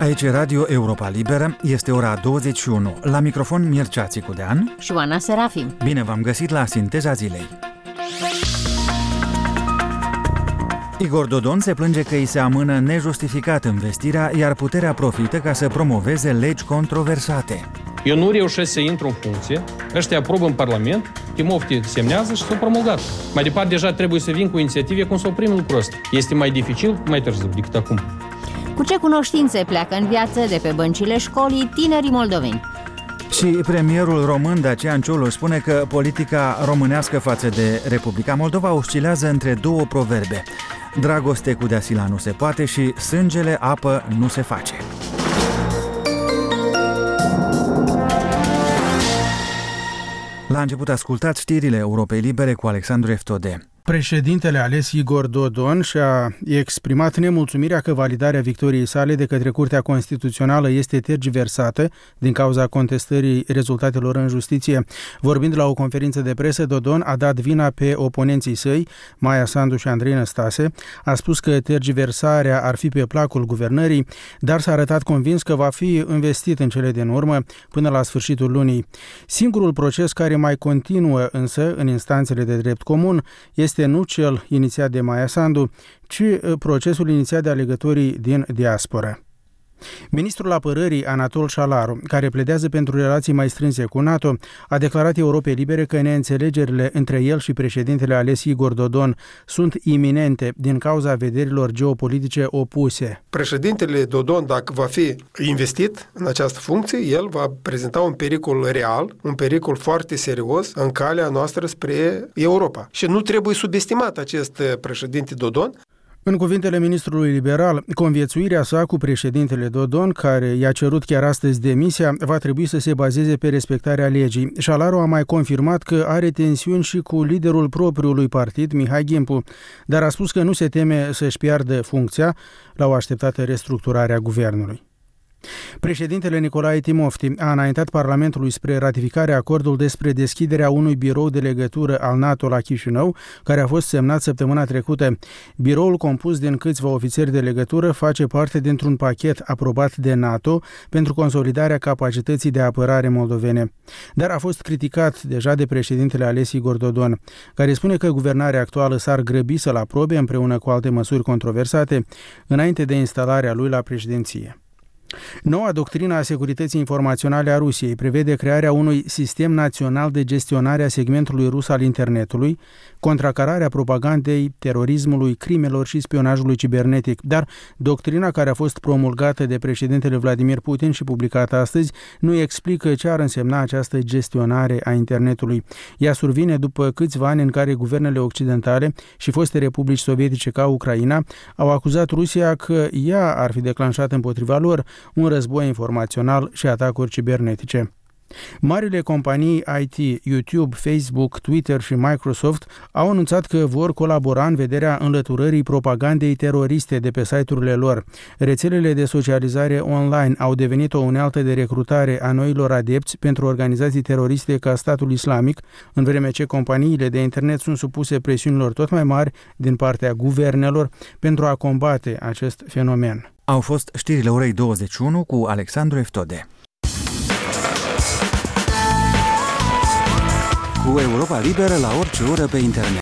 Aici e Radio Europa Liberă, este ora 21. La microfon Mircea Țicudean și Oana Serafim. Bine v-am găsit la Sinteza Zilei. Igor Dodon se plânge că îi se amână nejustificat investirea, iar puterea profită ca să promoveze legi controversate. Eu nu reușesc să intru în funcție, ăștia aprobă în Parlament, Timofti semnează și s-au promulgat. Mai departe, deja trebuie să vin cu inițiative cum să oprim lucrul ăsta. Este mai dificil, mai târziu decât acum. Cu ce cunoștințe pleacă în viață de pe băncile școlii tinerii moldoveni? Și premierul român Dacian Cioloș spune că politica românească față de Republica Moldova oscilează între două proverbe. Dragoste cu Deasila nu se poate și sângele apă nu se face. La început ascultați știrile Europei Libere cu Alexandru Eftode. Președintele ales Igor Dodon și-a exprimat nemulțumirea că validarea victoriei sale de către Curtea Constituțională este tergiversată din cauza contestării rezultatelor în justiție. Vorbind la o conferință de presă, Dodon a dat vina pe oponenții săi, Maia Sandu și Andrei Năstase, a spus că tergiversarea ar fi pe placul guvernării, dar s-a arătat convins că va fi investit în cele din urmă până la sfârșitul lunii. Singurul proces care mai continuă însă în instanțele de drept comun este nu cel inițiat de Maia Sandu, ci procesul inițiat de alegătorii din diaspora. Ministrul Apărării Anatol Șalaru, care pledează pentru relații mai strânse cu NATO, a declarat Europei Libere că neînțelegerile între el și președintele ales Igor Dodon sunt iminente din cauza vederilor geopolitice opuse. Președintele Dodon, dacă va fi investit în această funcție, el va prezenta un pericol real, un pericol foarte serios în calea noastră spre Europa. Și nu trebuie subestimat acest președinte Dodon. În cuvintele ministrului liberal, conviețuirea sa cu președintele Dodon, care i-a cerut chiar astăzi demisia, va trebui să se bazeze pe respectarea legii. Șalaru a mai confirmat că are tensiuni și cu liderul propriului partid, Mihai Gimpu, dar a spus că nu se teme să-și piardă funcția la o așteptată restructurare a guvernului. Președintele Nicolae Timofti a înaintat Parlamentului spre ratificarea acordului despre deschiderea unui birou de legătură al NATO la Chișinău, care a fost semnat săptămâna trecută. Biroul, compus din câțiva ofițeri de legătură, face parte dintr-un pachet aprobat de NATO pentru consolidarea capacității de apărare moldovene. Dar a fost criticat deja de președintele ales Igor Dodon, care spune că guvernarea actuală s-ar grăbi să-l aprobe împreună cu alte măsuri controversate înainte de instalarea lui la președinție. Noua doctrină a securității informaționale a Rusiei prevede crearea unui sistem național de gestionare a segmentului rus al internetului, contracararea propagandei, terorismului, crimelor și spionajului cibernetic. Dar doctrina care a fost promulgată de președintele Vladimir Putin și publicată astăzi nu explică ce ar însemna această gestionare a internetului. Ea survine după câțiva ani în care guvernele occidentale și foste republici sovietice ca Ucraina au acuzat Rusia că ea ar fi declanșat împotriva lor un război informațional și atacuri cibernetice. Marile companii IT, YouTube, Facebook, Twitter și Microsoft au anunțat că vor colabora în vederea înlăturării propagandei teroriste de pe site-urile lor. Rețelele de socializare online au devenit o unealtă de recrutare a noilor adepți pentru organizații teroriste ca Statul Islamic, în vreme ce companiile de internet sunt supuse presiunilor tot mai mari din partea guvernelor pentru a combate acest fenomen. Au fost știrile orei 21 cu Alexandru Eftode. Cu Europa Liberă la orice oră pe internet.